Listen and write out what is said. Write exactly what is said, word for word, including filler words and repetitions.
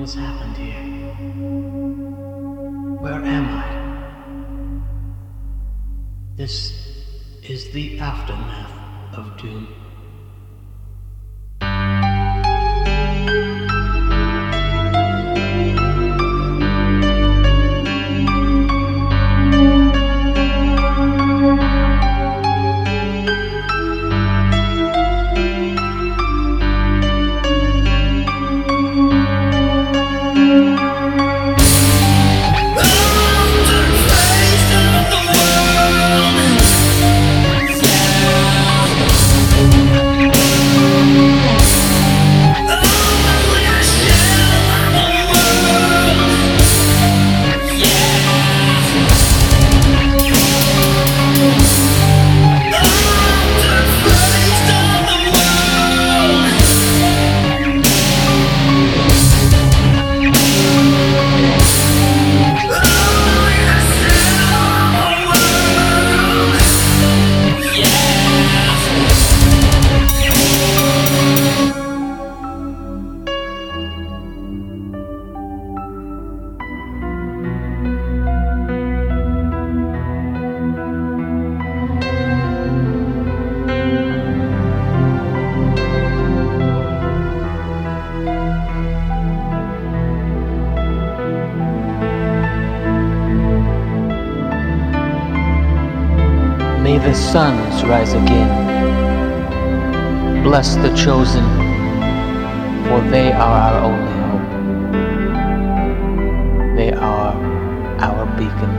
has happened here? Where am I? This is the aftermath of doom. May the suns rise again. Bless the chosen, for they are our only hope. They are our beacon.